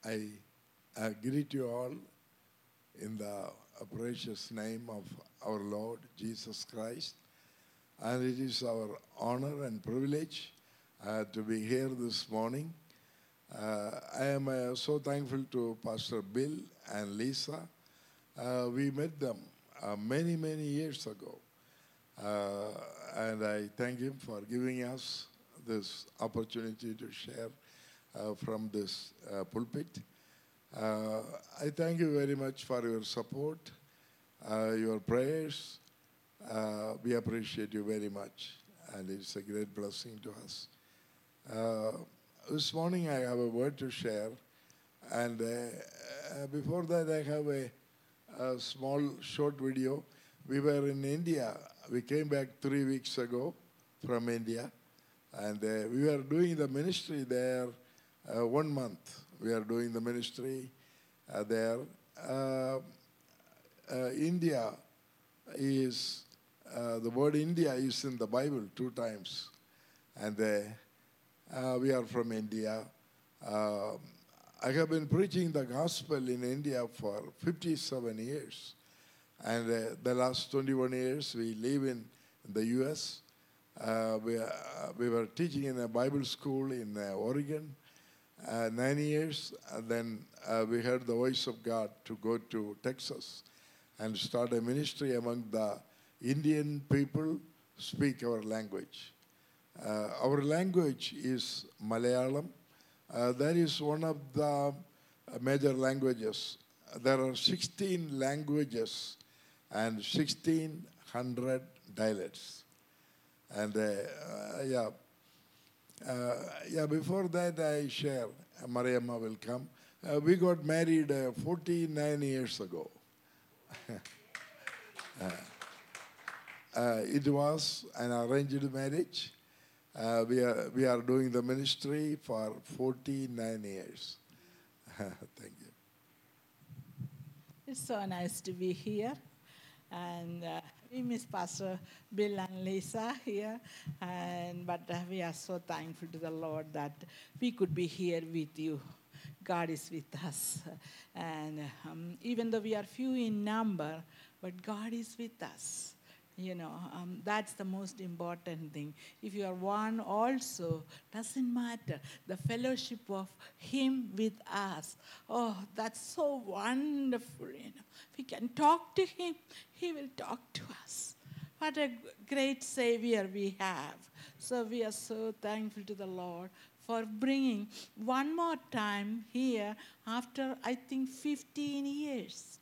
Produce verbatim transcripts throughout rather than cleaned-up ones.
I uh, greet you all in the uh, precious name of our Lord Jesus Christ. And it is our honor and privilege uh, to be here this morning. Uh, I am uh, so thankful to Pastor Bill and Lisa. Uh, we met them uh, many, many years ago. Uh, and I thank him for giving us this opportunity to share uh, from this uh, pulpit. Uh, I thank you very much for your support, uh, your prayers. Uh, we appreciate you very much, and it's a great blessing to us. Uh, this morning I have a word to share, and uh, uh, before that I have a, a small short video. We were in India. We came back three weeks ago from India, and uh, we were doing the ministry there uh, one month. We are doing the ministry uh, there. Uh, uh, India is, uh, the word India is in the Bible two times. And uh, uh, we are from India. Uh, I have been preaching the gospel in India for fifty-seven years. And uh, the last twenty-one years we live in, in the U S. Uh, we, uh, we were teaching in a Bible school in uh, Oregon. Uh, nine years, and then uh, we heard the voice of God to go to Texas and start a ministry among the Indian people speak our language. Uh, our language is Malayalam. Uh, that is one of the uh, major languages. There are sixteen languages and sixteen hundred dialects. And uh, uh, yeah. Uh, yeah, before that I share, uh, Mariamma will come. Uh, we got married uh, forty-nine years ago. uh, uh, it was an arranged marriage. Uh, we, are, we are doing the ministry for forty-nine years. Thank you. It's so nice to be here. And uh, we miss Pastor Bill and Lisa here, and but uh, we are so thankful to the Lord that we could be here with you. God is with us, and um, even though we are few in number, but God is with us. You know, um, that's the most important thing. If you are one also, doesn't matter. The fellowship of Him with us. Oh, that's so wonderful, you know. We can talk to Him, He will talk to us. What a great Savior we have. So we are so thankful to the Lord for bringing one more time here after, I think, fifteen years.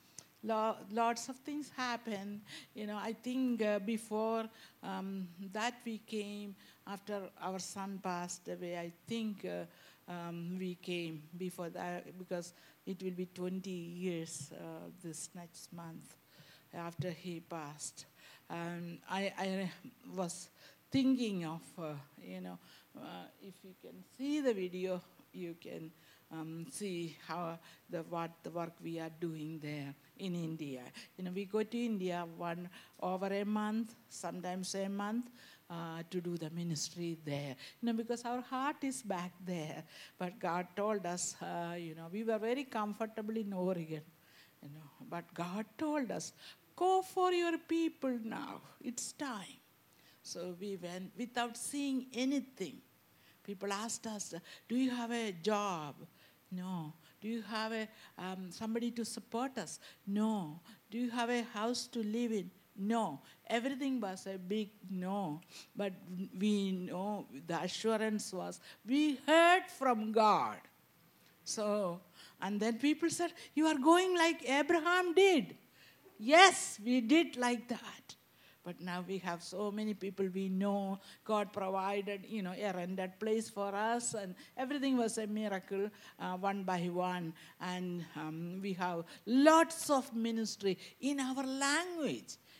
Lots of things happened. You know, I think uh, before um, that we came, after our son passed away, I think uh, um, we came before that, because it will be twenty years uh, this next month after he passed. And I, I was thinking of, uh, you know, uh, if you can see the video, you can Um, see how the what the work we are doing there in India. You know, we go to India one over a month, sometimes a month, uh, to do the ministry there. You know, because our heart is back there. But God told us, uh, you know, we were very comfortable in Oregon. You know, but God told us, go for your people now. It's time. So we went without seeing anything. People asked us, do you have a job? No. Do you have a, um, somebody to support us? No. Do you have a house to live in? No. Everything was a big no. But we know, the assurance was, we heard from God. So, and then people said, you are going like Abraham did. Yes, we did like that. But now we have so many people we know. God provided, you know, a rented place for us, and everything was a miracle, uh, one by one. And um, we have lots of ministry in our language.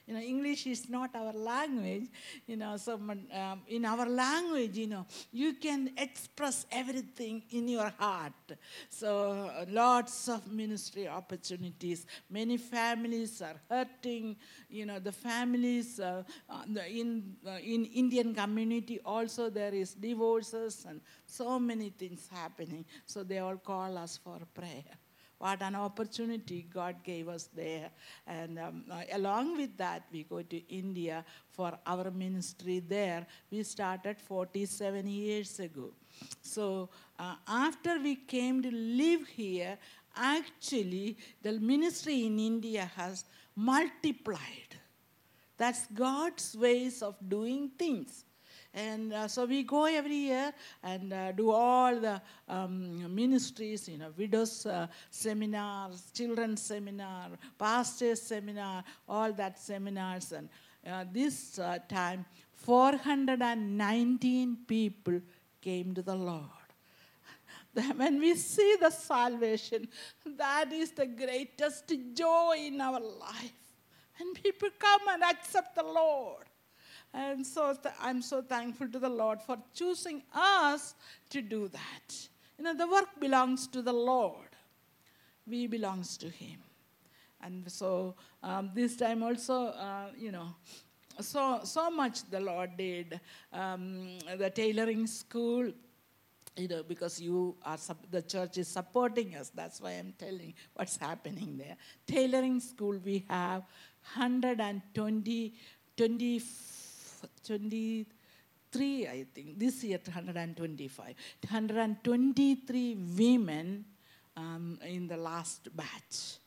You know, English is not our language. You know, so um, in our language, you know, you can express everything in your heart. So uh, lots of ministry opportunities. Many families are hurting. You know, the families uh, uh, the, in uh, in Indian community also there is divorces and so many things happening. So they all call us for prayer. What an opportunity God gave us there. And um, uh, along with that, we go to India for our ministry there. We started forty-seven years ago. So uh, after we came to live here, actually, the ministry in India has multiplied. That's God's ways of doing things. And uh, so we go every year and uh, do all the um, ministries, you know, widows uh, seminars, children's seminar, pastors seminar, all that seminars. And uh, this uh, time, four hundred nineteen people came to the Lord. When we see the salvation, that is the greatest joy in our life. And people come and accept the Lord. And so th- I'm so thankful to the Lord for choosing us to do that. You know, the work belongs to the Lord. We belongs to Him. And so um, this time also, uh, you know, so so much the Lord did. Um, the tailoring school, you know, because you are the church is supporting us. That's why I'm telling what's happening there. Tailoring school, we have one hundred twenty, twenty, twenty-three, I think. This year, one hundred twenty-five. one hundred twenty-three women um, in the last batch.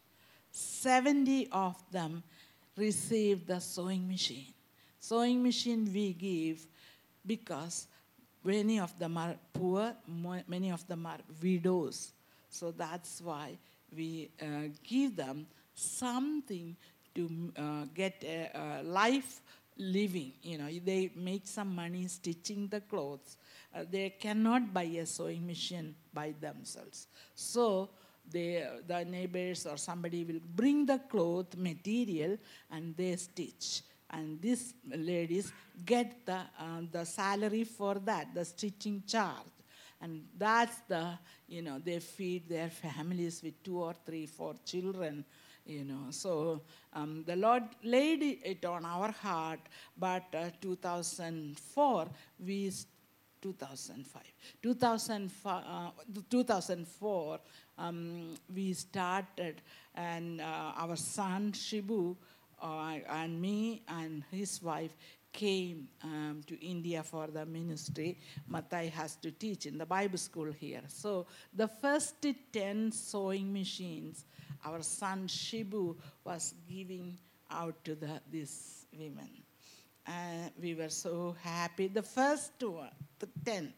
seventy of them received the sewing machine. Sewing machine we give because many of them are poor, many of them are widows. So that's why we uh, give them something to uh, get a, a life living. You know, they make some money stitching the clothes. Uh, they cannot buy a sewing machine by themselves. So they, the neighbors or somebody will bring the cloth material and they stitch. And these ladies get the, uh, the salary for that, the stitching charge. And that's the, you know, they feed their families with two or three, four children, you know. So um, the Lord laid it on our heart, but uh, two thousand four, we, two thousand five, two thousand five, uh, two thousand four, um, we started, and uh, our son, Shibu, Uh, and me and his wife came um, to India for the ministry. Matai has to teach in the Bible school here. So the first ten sewing machines, our son Shibu was giving out to the, these women. And we were so happy. The first one, the ten.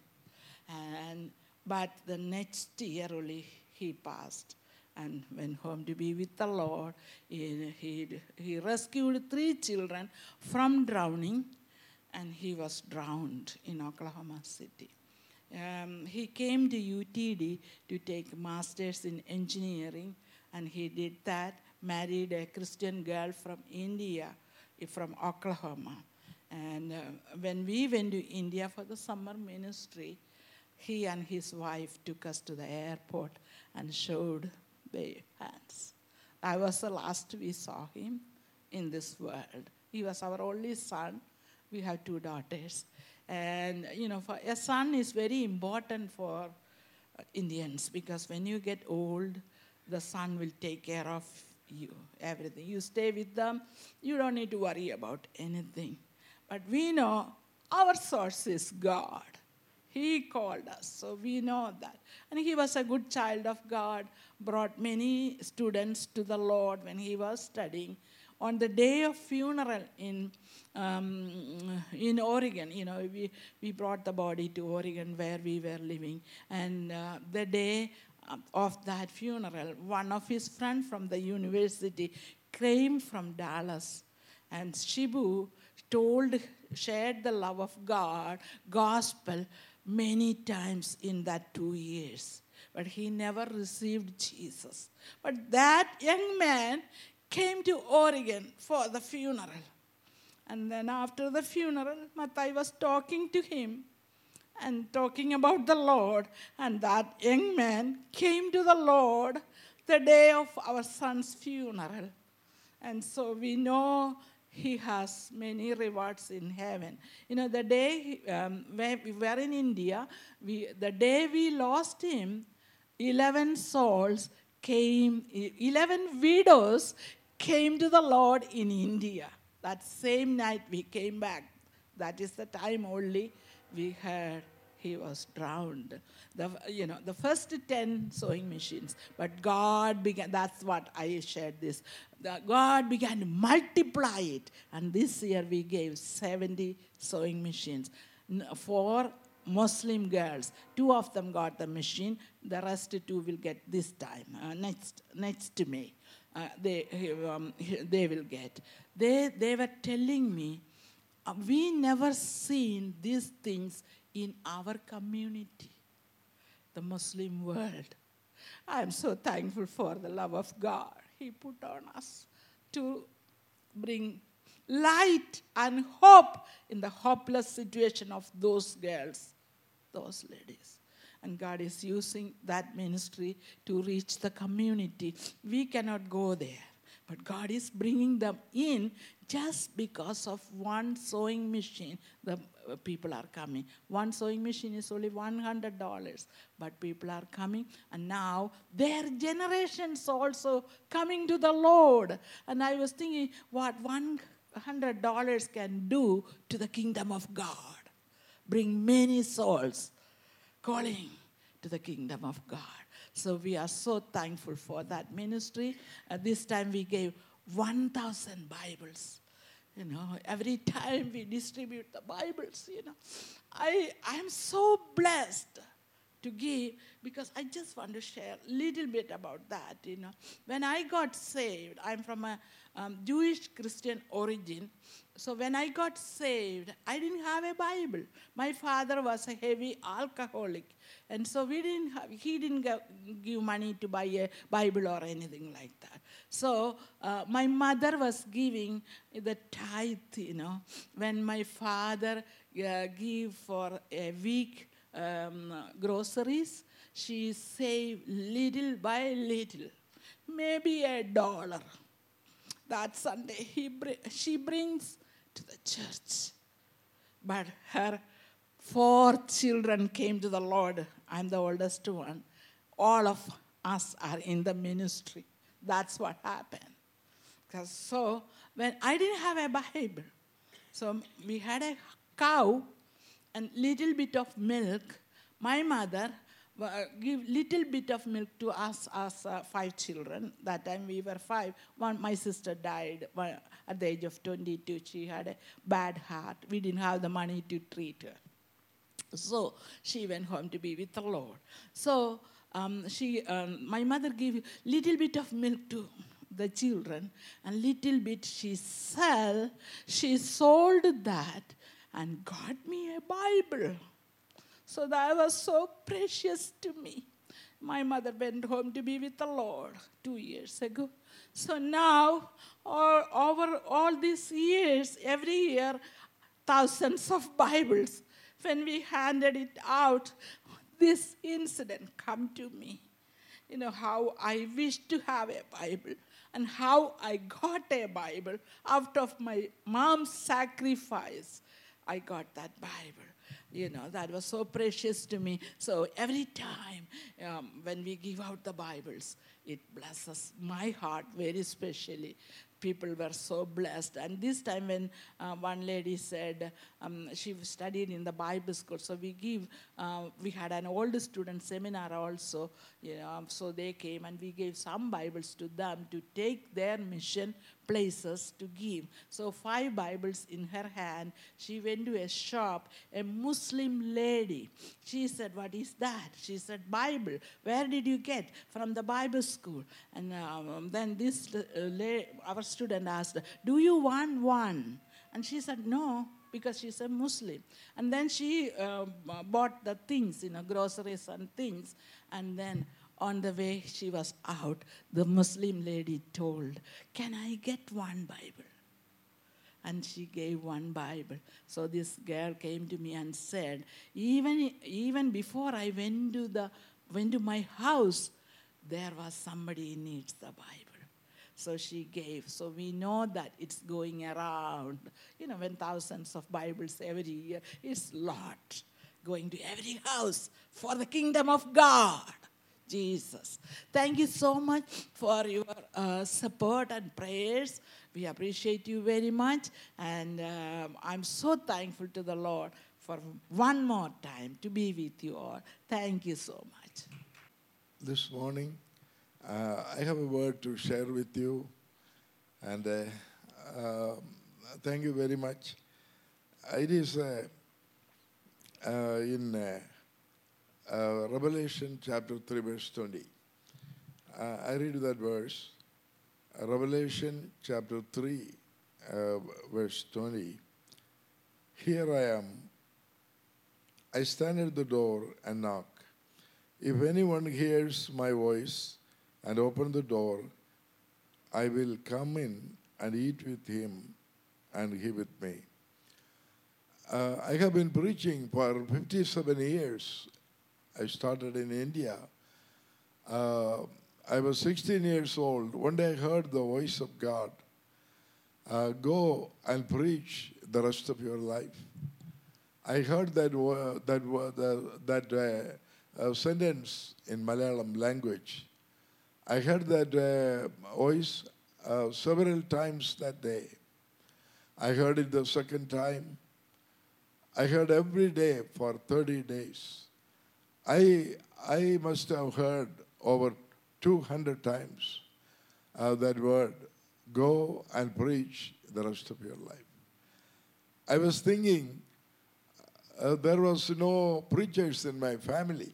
And, but the next year only he passed and went home to be with the Lord. He, he, he rescued three children from drowning, and he was drowned in Oklahoma City. Um, he came to U T D to take masters in engineering, and he did that, married a Christian girl from India, from Oklahoma. And uh, when we went to India for the summer ministry, he and his wife took us to the airport and showed their hands. I was the last we saw him in this world. He was our only son. We have two daughters. And, you know, for a son is very important for uh, Indians, because when you get old, the son will take care of you, everything. You stay with them, you don't need to worry about anything. But we know our source is God. He called us, so we know that. And he was a good child of God, brought many students to the Lord when he was studying. On the day of funeral in um, in Oregon, you know, we, we brought the body to Oregon where we were living. And uh, the day of that funeral, one of his friends from the university came from Dallas. And Shibu told, shared the love of God, gospel, many times in that two years. But he never received Jesus. But that young man came to Oregon for the funeral. And then after the funeral, Mathai was talking to him and talking about the Lord. And that young man came to the Lord the day of our son's funeral. And so we know he has many rewards in heaven. You know, the day um, when we were in India, we, the day we lost him, eleven souls came, eleven widows came to the Lord in India. That same night we came back. That is the time only we heard he was drowned. The, you know, the first ten sewing machines, but God began, that's what I shared this. The, God began to multiply it. And this year we gave seventy sewing machines. For Muslim girls, two of them got the machine. The rest two will get this time, uh, next, next May. Uh, they, um, they will get. They, they were telling me, uh, we never seen these things in our community, the Muslim world. I am so thankful for the love of God He put on us to bring light and hope in the hopeless situation of those girls, those ladies. And God is using that ministry to reach the community. We cannot go there, but God is bringing them in just because of one sewing machine. The people are coming. One sewing machine is only one hundred dollars, but people are coming, and now their generations also coming to the Lord. And I was thinking what one hundred dollars can do to the kingdom of God. Bring many souls calling to the kingdom of God. So we are so thankful for that ministry. At this time we gave one thousand Bibles. You know, every time we distribute the Bibles, you know. I am so blessed to give, because I just want to share a little bit about that, you know. When I got saved, I'm from a um, Jewish Christian origin. So when I got saved, I didn't have a Bible. My father was a heavy alcoholic. And so we didn't have, he didn't give money to buy a Bible or anything like that. So uh, my mother was giving the tithe, you know. When my father uh, gave for a week um, groceries, she saved little by little, maybe a dollar. That Sunday he br- she brings to the church. But her four children came to the Lord. I'm the oldest one. All of us are in the ministry. That's what happened. Because so when I didn't have a Bible, so we had a cow and little bit of milk. My mother uh, give little bit of milk to us as uh, five children. That time we were five. One, my sister died one, at the age of twenty-two. She had a bad heart. We didn't have the money to treat her. So she went home to be with the Lord. So um, she, um, my mother gave little bit of milk to the children, and little bit she sell. She sold that and got me a Bible. So that was so precious to me. My mother went home to be with the Lord two years ago. So now, all, over all these years, every year, thousands of Bibles. When we handed it out, this incident come to me. You know, how I wish to have a Bible and how I got a Bible. Out of my mom's sacrifice, I got that Bible. You know, that was so precious to me. So every time um, when we give out the Bibles, it blesses my heart very specially. People were so blessed. And this time when uh, one lady said um, she studied in the Bible school, so we give, uh, we had an old student seminar also, you know, so they came and we gave some Bibles to them to take their mission places to give. So five Bibles in her hand. She went to a shop, a Muslim lady. She said, what is that? She said, Bible. Where did you get? From the Bible school. And um, then this uh, la- our student asked, do you want one? And she said, no, because she's a Muslim. And then she uh, bought the things, you know, groceries and things. And then on the way she was out, the Muslim lady told, "Can I get one Bible?" And she gave one Bible. So this girl came to me and said, even, even before I went to, the, went to my house, there was somebody who needs the Bible. So she gave. So we know that it's going around. You know, when thousands of Bibles every year, it's a lot going to every house for the kingdom of God. Jesus. Thank you so much for your uh, support and prayers. We appreciate you very much. And um, I'm so thankful to the Lord for one more time to be with you all. Thank you so much. This morning, uh, I have a word to share with you. And uh, uh, thank you very much. It is uh, uh, in uh, uh, Revelation chapter three, verse twenty. Uh, I read that verse. Uh, Revelation chapter three, uh, verse twenty. Here I am. I stand at the door and knock. If anyone hears my voice and open the door, I will come in and eat with him and he with me. Uh, I have been preaching for fifty-seven years. I started in India. Uh, I was sixteen years old. One day I heard the voice of God. Uh, go and preach the rest of your life. I heard that uh, that uh, that uh, uh, sentence in Malayalam language. I heard that uh, voice uh, several times that day. I heard it the second time. I heard every day for thirty days. I, I must have heard over two hundred times uh, that word, go and preach the rest of your life. I was thinking uh, there was no preachers in my family.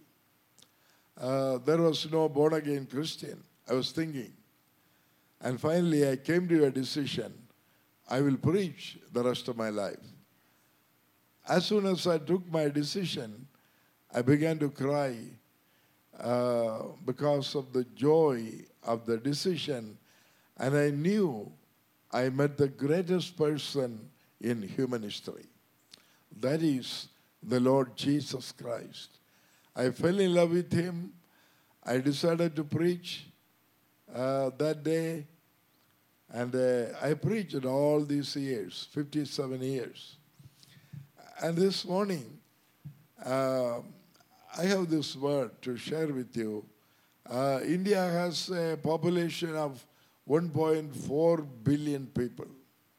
Uh, there was no born-again Christian. I was thinking. And finally I came to a decision. I will preach the rest of my life. As soon as I took my decision, I began to cry uh, because of the joy of the decision. And I knew I met the greatest person in human history. That is the Lord Jesus Christ. I fell in love with him. I decided to preach uh, that day. And uh, I preached all these years, fifty-seven years. And this morning, uh, I have this word to share with you. Uh, India has a population of one point four billion people.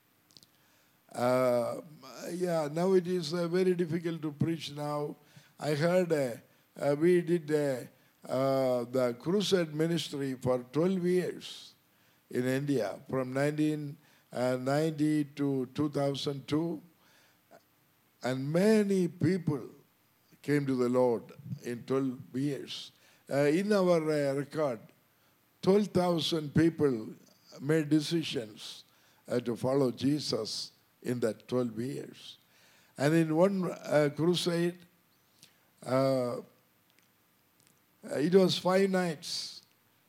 Uh, yeah, now it is uh, very difficult to preach now. I heard uh, uh, we did uh, uh, the crusade ministry for twelve years in India, from nineteen ninety to two thousand two. And many people came to the Lord in twelve years. Uh, in our uh, record, twelve thousand people made decisions uh, to follow Jesus in that twelve years. And in one uh, crusade, uh, it was five nights.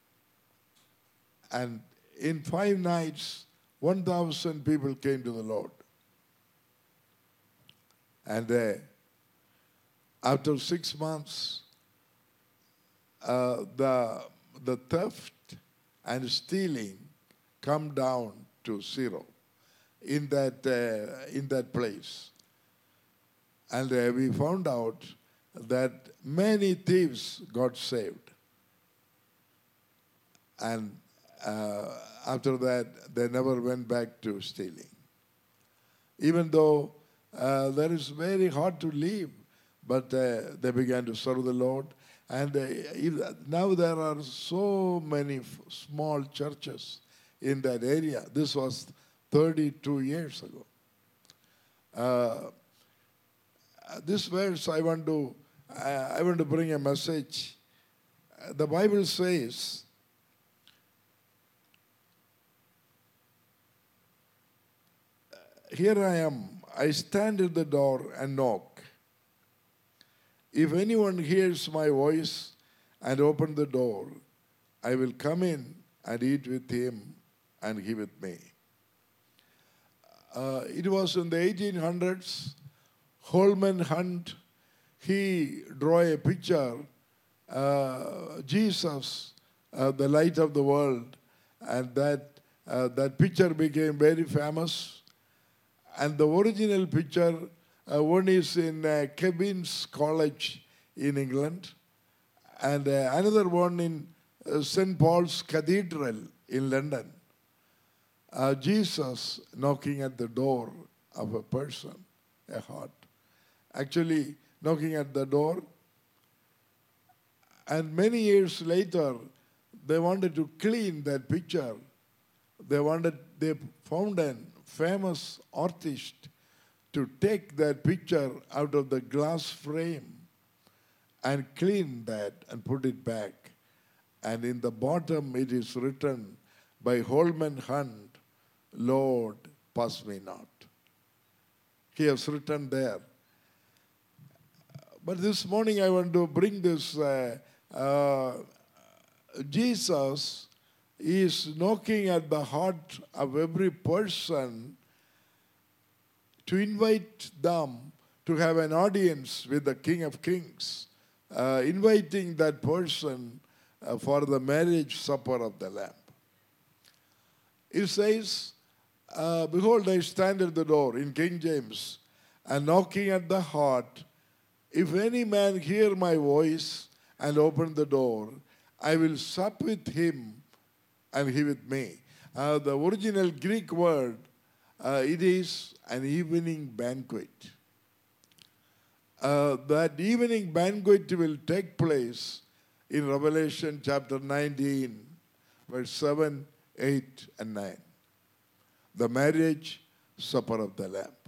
And in five nights, one thousand people came to the Lord. And uh, after six months, uh, the, the theft and stealing come down to zero in that, uh, in that place. And uh, we found out that many thieves got saved. And uh, after that, they never went back to stealing. Even though uh, that is very hard to live, but uh, they began to serve the Lord. And uh, if, now there are so many f- small churches in that area. This was thirty-two years ago. Uh, this verse I want to, uh, I want to bring a message. Uh, the Bible says, here I am, I stand at the door and knock. If anyone hears my voice and open the door, I will come in and eat with him and he with me. Uh, it was in the eighteen hundreds, Holman Hunt, he drew a picture, uh, Jesus, uh, the light of the world, and that, uh, that picture became very famous. And the original picture, uh, one is in uh, Kevin's College in England, and uh, another one in uh, Saint Paul's Cathedral in London. Uh, Jesus knocking at the door of a person, a heart. Actually, knocking at the door. And many years later, they wanted to clean that picture. They wanted, they found a famous artist to take that picture out of the glass frame and clean that and put it back. And in the bottom it is written by Holman Hunt, Lord, pass me not. He has written there. But this morning I want to bring this. Uh, uh, Jesus is knocking at the heart of every person to invite them to have an audience with the King of Kings, uh, inviting that person uh, for the marriage supper of the Lamb. It says, uh, behold, I stand at the door, in King James, and knocking at the heart. If any man hear my voice and open the door, I will sup with him and he with me. Uh, the original Greek word, uh, it is an evening banquet. Uh, that evening banquet will take place in Revelation chapter nineteen, verse seven, eight, and nine. The marriage supper of the Lamb.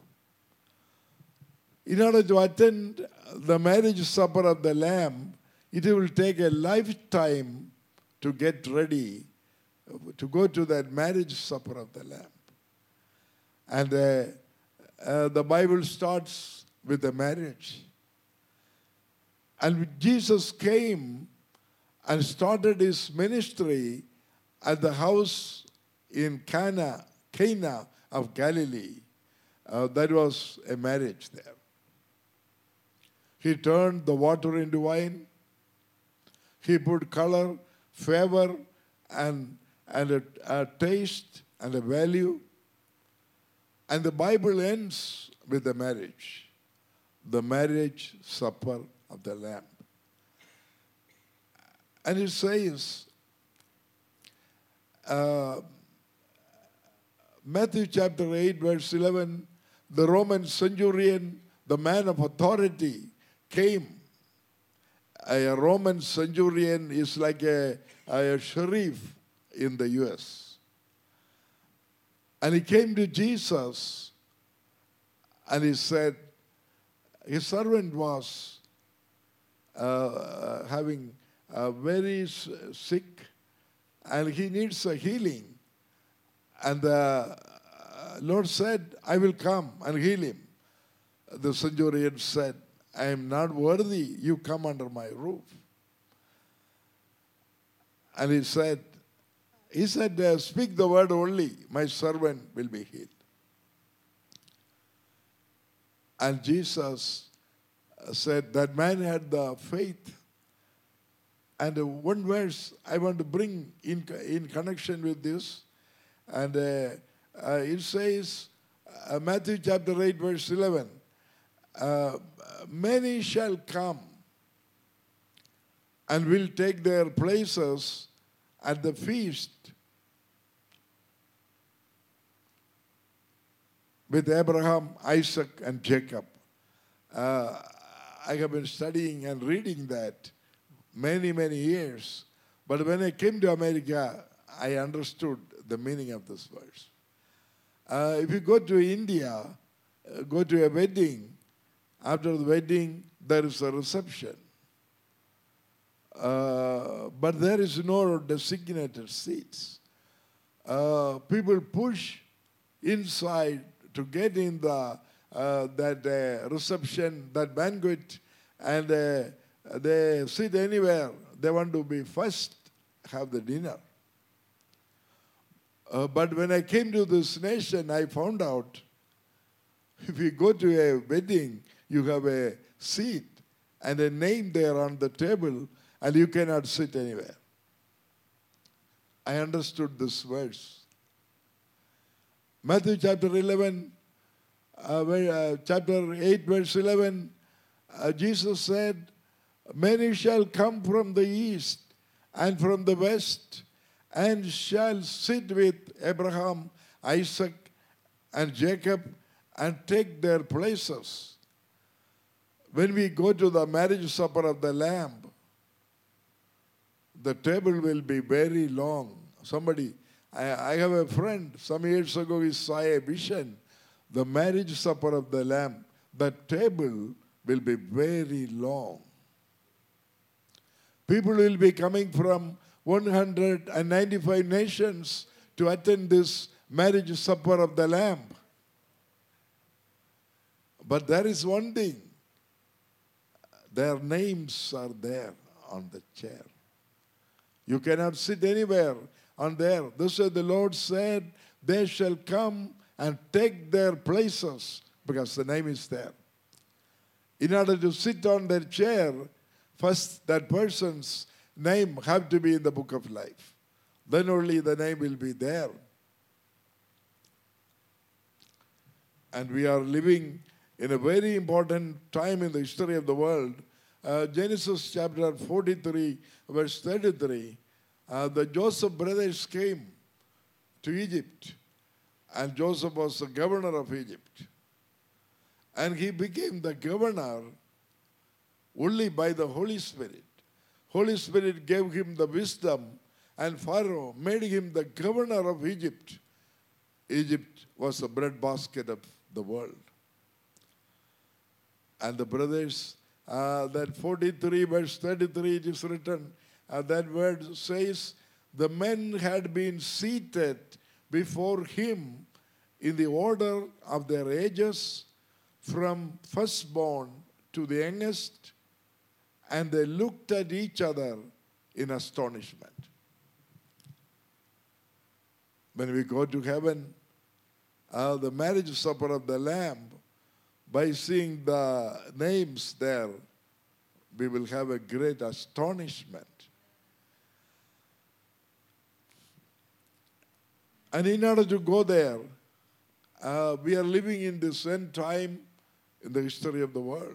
In order to attend the marriage supper of the Lamb, it will take a lifetime to get ready to go to that marriage supper of the Lamb. And uh, uh, the Bible starts with the marriage. And Jesus came and started his ministry at the house in Cana, Cana of Galilee. Uh, that was a marriage there. He turned the water into wine. He put color, flavor, and, and a, a taste and a value. And the Bible ends with the marriage, the marriage supper of the Lamb. And it says, uh, Matthew chapter eight, verse eleven, the Roman centurion, the man of authority, came. A Roman centurion is like a, a sheriff in the U S And he came to Jesus and he said, his servant was uh, having a very sick and he needs a healing. And the Lord said, I will come and heal him. The centurion said, I am not worthy, you come under my roof. And he said, he said, uh, speak the word only, my servant will be healed. And Jesus said, that man had the faith. And uh, one verse I want to bring in, in connection with this. And uh, uh, it says, uh, Matthew chapter eight, verse eleven, uh, many shall come and will take their places at the feast with Abraham, Isaac, and Jacob. Uh, I have been studying and reading that many, many years. But when I came to America, I understood the meaning of this verse. Uh, if you go to India, uh, go to a wedding, after the wedding, there is a reception. Uh, but there is no designated seats. Uh, people push inside to get in the uh, that uh, reception, that banquet, and uh, they sit anywhere they want to be first, have the dinner. Uh, but when I came to this nation, I found out if you go to a wedding, you have a seat and a name there on the table, and you cannot sit anywhere. I understood this verse. Matthew chapter eleven, uh, where, uh, chapter eight, verse eleven, uh, Jesus said, many shall come from the east and from the west, and shall sit with Abraham, Isaac, and Jacob, and take their places. When we go to the marriage supper of the Lamb, the table will be very long. Somebody, I, I have a friend, some years ago he saw a vision, the marriage supper of the Lamb, the table will be very long. People will be coming from one hundred ninety-five nations to attend this marriage supper of the Lamb. But there is one thing. Their names are there on the chair. You cannot sit anywhere on there. This is the Lord said, they shall come and take their places because the name is there. In order to sit on their chair, first that person's name have to be in the book of life. Then only the name will be there. And we are living in a very important time in the history of the world. Uh, Genesis chapter forty-three, verse thirty-three, uh, the Joseph brothers came to Egypt, and Joseph was the governor of Egypt. And he became the governor only by the Holy Spirit. Holy Spirit gave him the wisdom, and Pharaoh made him the governor of Egypt. Egypt was the breadbasket of the world. And the brothers, uh, that forty-three, verse thirty-three, it is written, uh, that word says, the men had been seated before him in the order of their ages, from firstborn to the youngest, and they looked at each other in astonishment. When we go to heaven, uh, the marriage supper of the Lamb, by seeing the names there, we will have a great astonishment. And in order to go there, uh, we are living in this end time in the history of the world.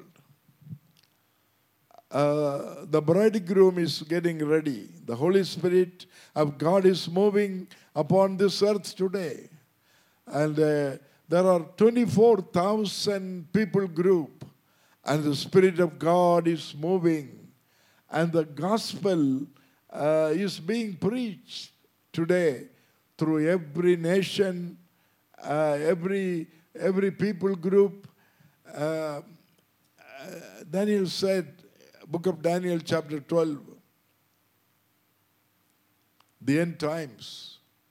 Uh, the bridegroom is getting ready. The Holy Spirit of God is moving upon this earth today. And uh, there are twenty-four thousand people group, and the Spirit of God is moving. And the gospel uh, is being preached today through every nation, uh, every, every people group. Uh, uh, Daniel said, book of Daniel chapter twelve, the end times.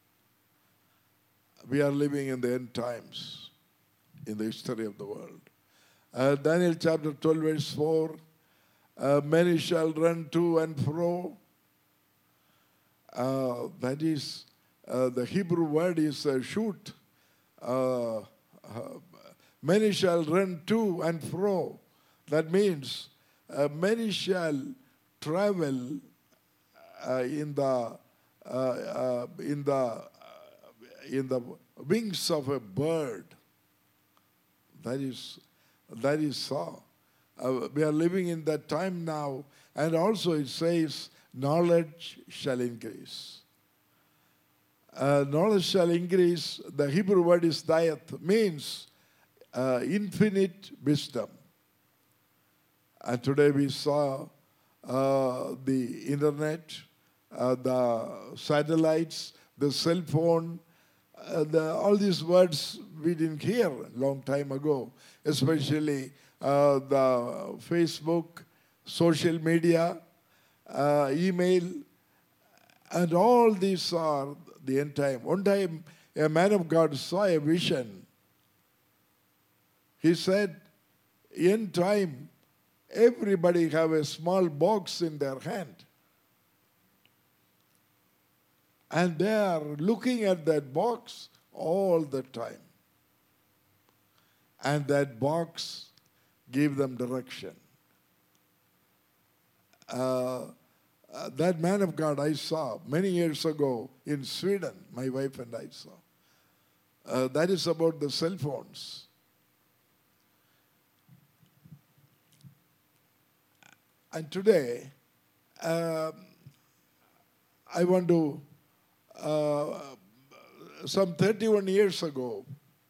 We are living in the end times in the history of the world. Uh, Daniel chapter twelve, verse four, uh, many shall run to and fro. Uh, that is, uh, the Hebrew word is uh, shoot. Uh, uh, many shall run to and fro. That means uh, many shall travel uh, in the uh, uh, in the in the wings of a bird. That is, that is so. Uh, we are living in that time now, and also it says, knowledge shall increase. Uh, knowledge shall increase. The Hebrew word is dayat, means uh, infinite wisdom. And today we saw uh, the internet, uh, the satellites, the cell phone, Uh, the, all these words we didn't hear a long time ago, especially uh, the Facebook, social media, uh, email, and all these are the end time. One time, a man of God saw a vision. He said, end time, everybody have a small box in their hand. And they are looking at that box all the time. And that box gave them direction. Uh, uh, that man of God I saw many years ago in Sweden, my wife and I saw. Uh, that is about the cell phones. And today, uh, I want to, uh, some thirty-one years ago,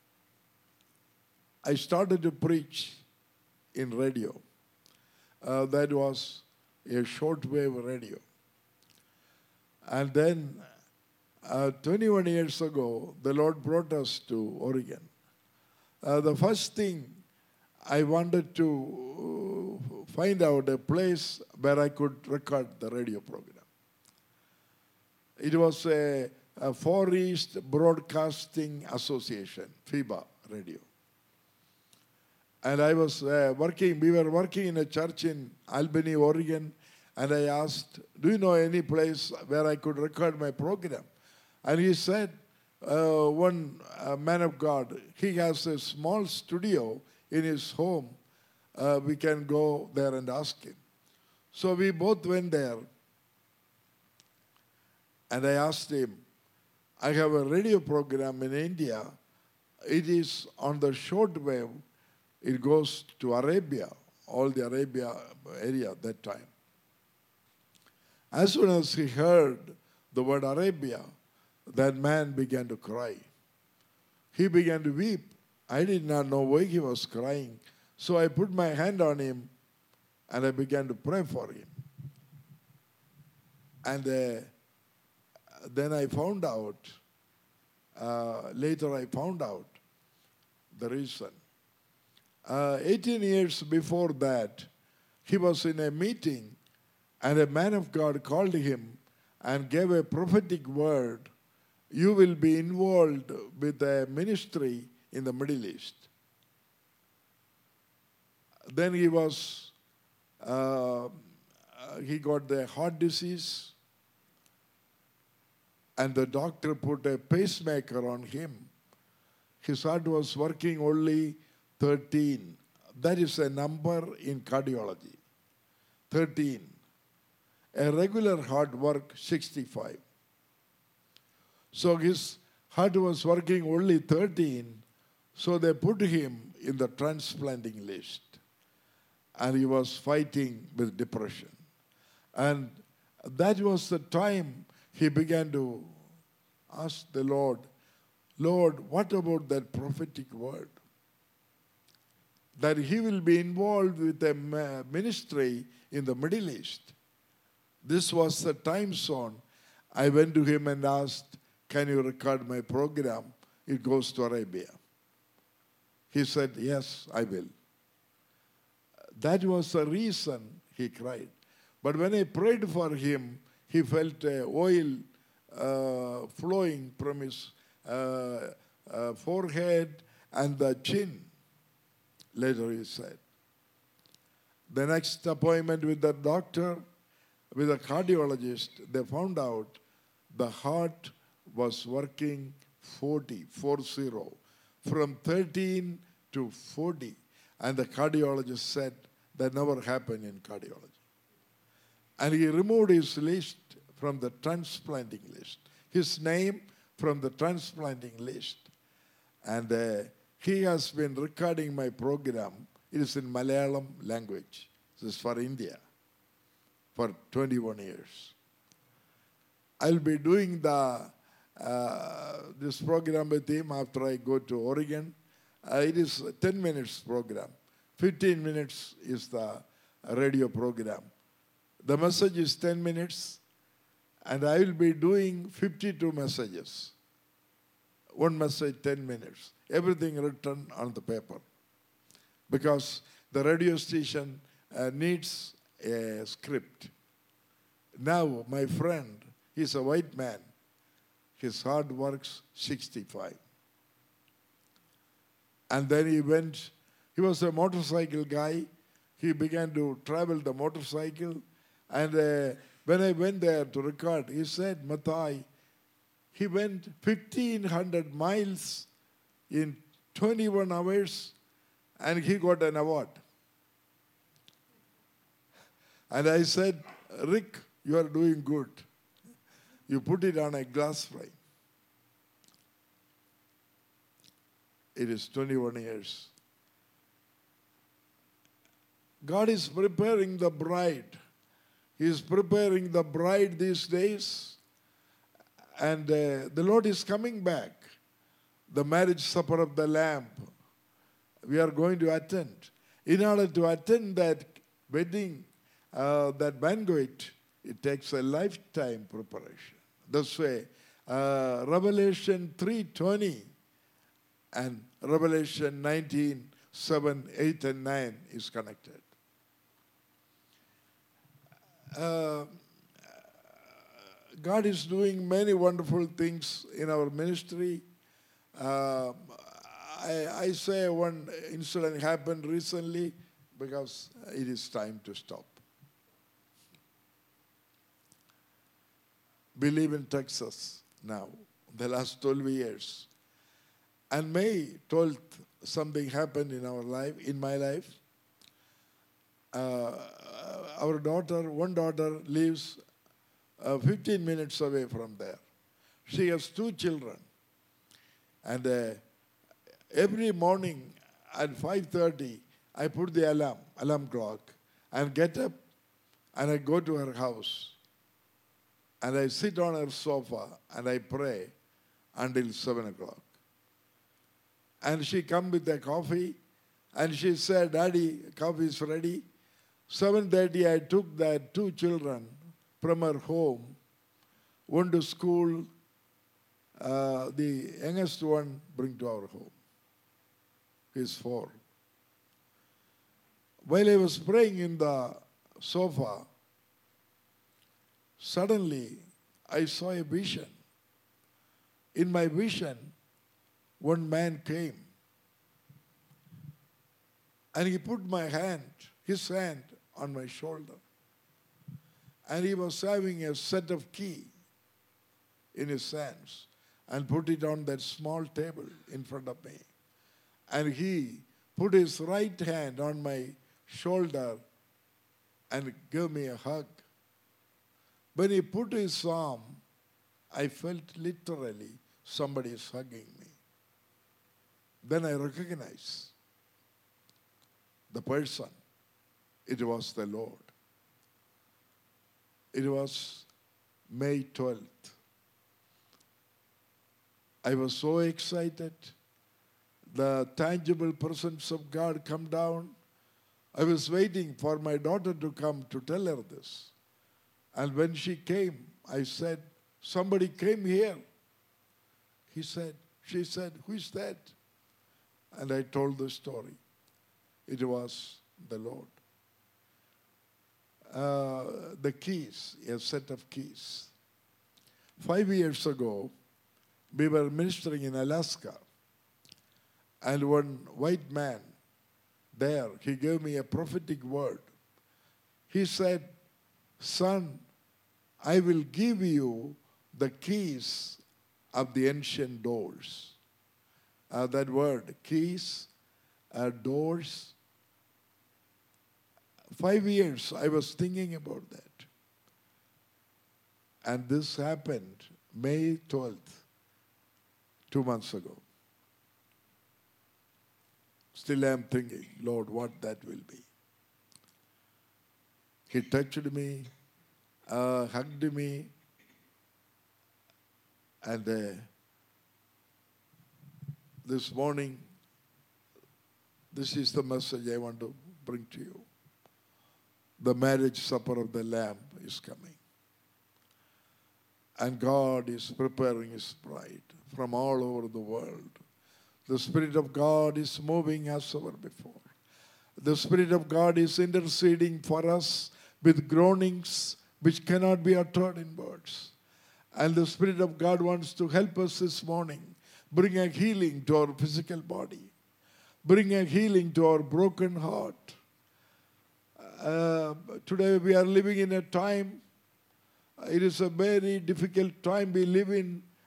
I started to preach in radio. Uh, that was a shortwave radio. And then uh, twenty-one years ago, the Lord brought us to Oregon. Uh, the first thing I wanted to find out a place where I could record the radio program. It was a, a Far East Broadcasting Association, FIBA radio. And I was uh, working, we were working in a church in Albany, Oregon, and I asked, do you know any place where I could record my program? And he said, uh, one uh, man of God, he has a small studio in his home. Uh, we can go there and ask him. So we both went there, and I asked him, I have a radio program in India. It is on the shortwave. It goes to Arabia, all the Arabia area at that time. As soon as he heard the word Arabia, that man began to cry. He began to weep. I did not know why he was crying. So I put my hand on him and I began to pray for him. And uh, then I found out, uh, later I found out the reason. Uh, eighteen years before that, he was in a meeting and a man of God called him and gave a prophetic word. You will be involved with a ministry in the Middle East. Then he was, uh, he got the heart disease, and the doctor put a pacemaker on him. His heart was working only thirteen. That is a number in cardiology. thirteen. A regular heart work sixty-five. So his heart was working only thirteen, so they put him in the transplanting list. And he was fighting with depression. And that was the time he began to ask the Lord, Lord, what about that prophetic word? That he will be involved with a ministry in the Middle East. This was the time zone. I went to him and asked, can you record my program? It goes to Arabia. He said, yes, I will. That was the reason he cried. But when I prayed for him, he felt uh, oil uh, flowing from his uh, uh, forehead and the chin. Later he said. The next appointment with the doctor, with a cardiologist, they found out the heart was working forty, four zero, from thirteen to forty. And the cardiologist said that never happened in cardiology. And he removed his list from the transplanting list, his name from the transplanting list. And uh, he has been recording my program. It is in Malayalam language. This is for India for twenty-one years. I'll be doing the uh, this program with him after I go to Oregon. Uh, it is a ten minutes program. fifteen minutes is the radio program. The message is ten minutes, and I will be doing fifty-two messages. One message, ten minutes. Everything written on the paper. Because the radio station uh, needs a script. Now, my friend, he's a white man. His heart works sixty-five. And then he went, he was a motorcycle guy. He began to travel the motorcycle. And uh, when I went there to record, he said, Mathai, He went fifteen hundred miles in twenty-one hours and he got an award. And I said, Rick, you are doing good. You put it on a glass frame. It is twenty-one years. God is preparing the bride. He is preparing the bride these days. And uh, the Lord is coming back. The marriage supper of the Lamb. We are going to attend. In order to attend that wedding, uh, that banquet, it takes a lifetime preparation. That's why uh, Revelation three twenty and Revelation nineteen, seven, eight, and nine is connected. Uh, God is doing many wonderful things in our ministry. Uh, I, I say one incident happened recently because it is time to stop. We live in Texas now, the last twelve years. And May twelfth, something happened in our life, in my life. Uh, our daughter, one daughter lives uh, fifteen minutes away from there. She has two children. And uh, every morning at five thirty, I put the alarm, alarm clock, and get up and I go to her house. And I sit on her sofa and I pray until seven o'clock. And she come with a coffee and she said, Daddy, coffee is ready. seven thirty, I took the two children from her home, one to school, uh, the youngest one bring to our home. He's four. While I was praying in the sofa, suddenly I saw a vision. In my vision, one man came and he put my hand, his hand on my shoulder. And he was having a set of key in his hands and put it on that small table in front of me. And he put his right hand on my shoulder and gave me a hug. When he put his arm, I felt literally somebody is hugging me. Then I recognized the person. It was the Lord. It was May twelfth. I was so excited. The tangible presence of God come down. I was waiting for my daughter to come to tell her this. And when she came, I said, somebody came here. He said, she said, who is that? And I told the story. It was the Lord. Uh, the keys, a set of keys. Five years ago, we were ministering in Alaska. And one white man there, he gave me a prophetic word. He said, son, I will give you the keys of the ancient doors. Uh, that word, keys, uh, doors. Five years I was thinking about that. And this happened May twelfth, two months ago. Still I am thinking, Lord, what that will be. He touched me, uh, hugged me, and uh, this morning, this is the message I want to bring to you. The marriage supper of the Lamb is coming. And God is preparing His bride from all over the world. The Spirit of God is moving as ever before. The Spirit of God is interceding for us with groanings which cannot be uttered in words. And the Spirit of God wants to help us this morning, bring a healing to our physical body, bring a healing to our broken heart. Uh, today we are living in a time, it is a very difficult time we live in,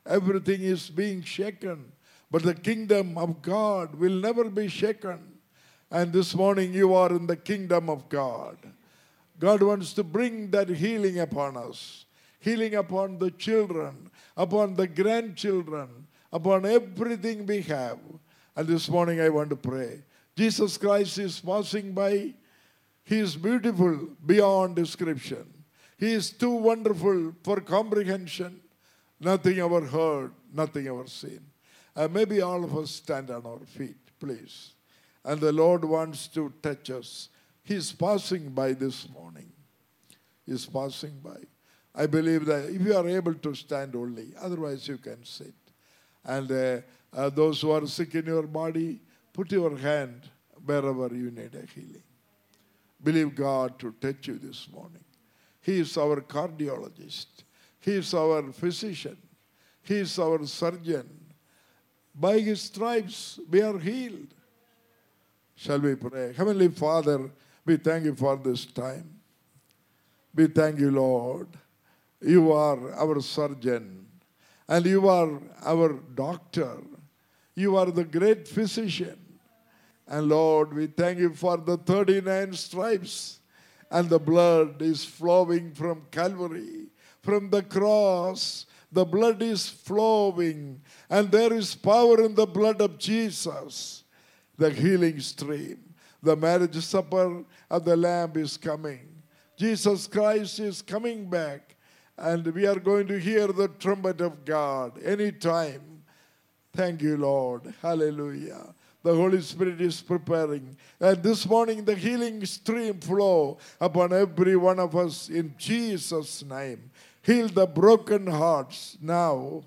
Everything is being shaken. But the kingdom of God will never be shaken. And this morning you are in the kingdom of God. God wants to bring that healing upon us. Healing upon the children, upon the grandchildren, upon everything we have. And this morning I want to pray. Jesus Christ is passing by. He is beautiful beyond description. He is too wonderful for comprehension. Nothing ever heard, nothing ever seen. Uh, maybe all of us stand on our feet, please. And the Lord wants to touch us. He is passing by this morning. He is passing by. I believe that if you are able to stand only, otherwise you can sit. And uh, uh, those who are sick in your body, put your hand wherever you need a healing. Believe God to touch you this morning. He is our cardiologist. He is our physician. He is our surgeon. By His stripes we are healed. Shall we pray? Heavenly Father, we thank you for this time. We thank you, Lord. You are our surgeon, and you are our doctor. You are the great physician. And Lord, we thank you for the thirty-nine stripes, and the blood is flowing from Calvary, from the cross. The blood is flowing, and there is power in the blood of Jesus, the healing stream. The marriage supper of the Lamb is coming. Jesus Christ is coming back. And we are going to hear the trumpet of God anytime. Thank you, Lord. Hallelujah. The Holy Spirit is preparing. And this morning, the healing stream flow upon every one of us in Jesus' name. Heal the broken hearts now.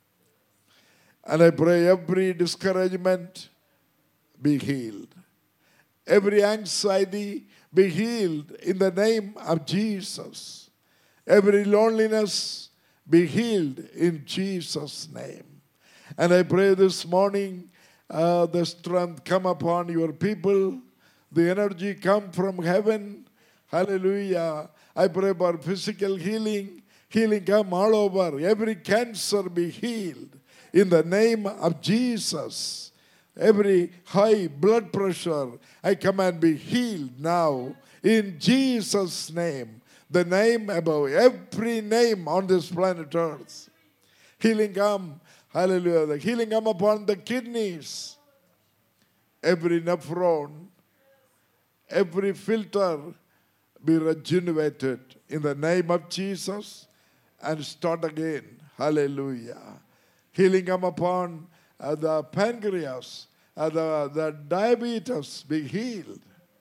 And I pray every discouragement be healed. Every anxiety be healed in the name of Jesus. Every loneliness be healed in Jesus' name. And I pray this morning, uh, the strength come upon your people. The energy come from heaven. Hallelujah. I pray for physical healing. Healing come all over. Every cancer be healed in the name of Jesus. Every high blood pressure, I command be healed now in Jesus' name. The name above every name on this planet Earth. Healing come, hallelujah. The healing come upon the kidneys. Every nephron, every filter be regenerated in the name of Jesus and start again. Hallelujah. Healing come upon uh, the pancreas, uh, the, the diabetes be healed.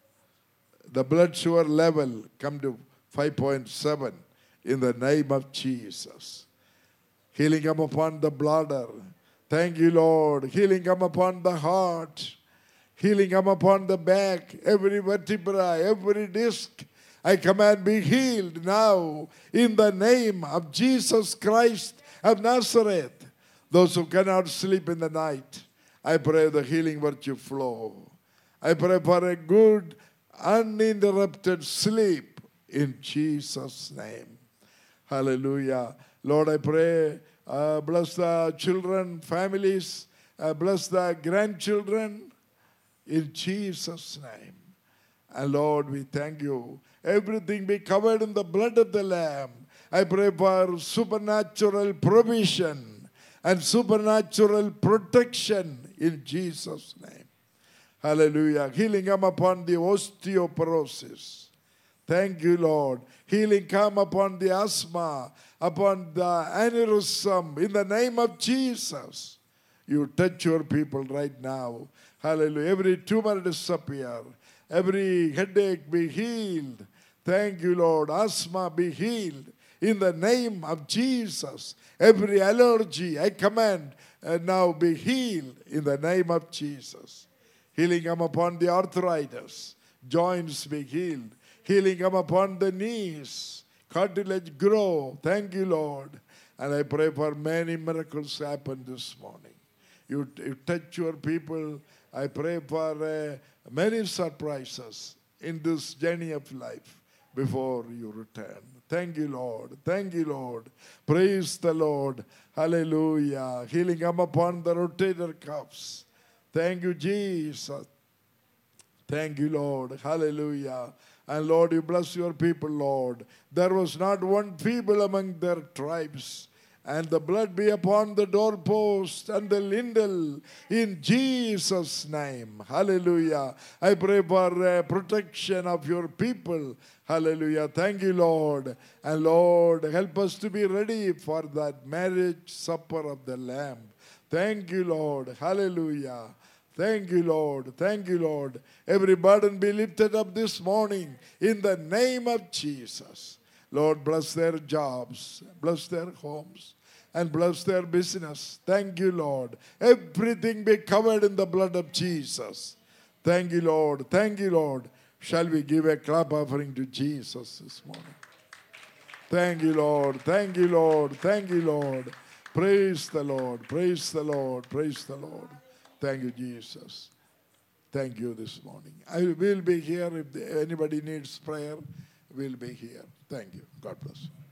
The blood sugar level come to five point seven in the name of Jesus. Healing come upon the bladder. Thank you, Lord. Healing come upon the heart. Healing come upon the back, every vertebra, every disc. I command be healed now in the name of Jesus Christ of Nazareth. Those who cannot sleep in the night, I pray the healing virtue flow. I pray for a good, uninterrupted sleep. In Jesus' name. Hallelujah. Lord, I pray, uh, bless the children, families, uh, bless the grandchildren, in Jesus' name. And Lord, we thank you. Everything be covered in the blood of the Lamb. I pray for supernatural provision and supernatural protection in Jesus' name. Hallelujah. Healing come upon the osteoporosis. Thank you, Lord. Healing come upon the asthma, upon the aneurysm, in the name of Jesus. You touch your people right now. Hallelujah. Every tumor disappear. Every headache be healed. Thank you, Lord. Asthma be healed. In the name of Jesus. Every allergy, I command, uh, now be healed in the name of Jesus. Healing come upon the arthritis. Joints be healed. Healing come upon the knees. Cartilage grow. Thank you, Lord. And I pray for many miracles happen this morning. You, you touch your people. I pray for uh, many surprises in this journey of life before you return. Thank you, Lord. Thank you, Lord. Praise the Lord. Hallelujah. Healing come upon the rotator cuffs. Thank you, Jesus. Thank you, Lord. Hallelujah. And Lord, you bless your people, Lord. There was not one feeble among their tribes. And the blood be upon the doorpost and the lintel in Jesus' name. Hallelujah. I pray for uh, protection of your people. Hallelujah. Thank you, Lord. And Lord, help us to be ready for that marriage supper of the Lamb. Thank you, Lord. Hallelujah. Thank you, Lord. Thank you, Lord. Every burden be lifted up this morning in the name of Jesus. Lord, bless their jobs, bless their homes, and bless their business. Thank you, Lord. Everything be covered in the blood of Jesus. Thank you, Lord. Thank you, Lord. Shall we give a clap offering to Jesus this morning? Thank you, Lord. Thank you, Lord. Thank you, Lord. Praise the Lord. Praise the Lord. Praise the Lord. Thank you, Jesus. Thank you this morning. I will be here if anybody needs prayer. We'll be here. Thank you. God bless you.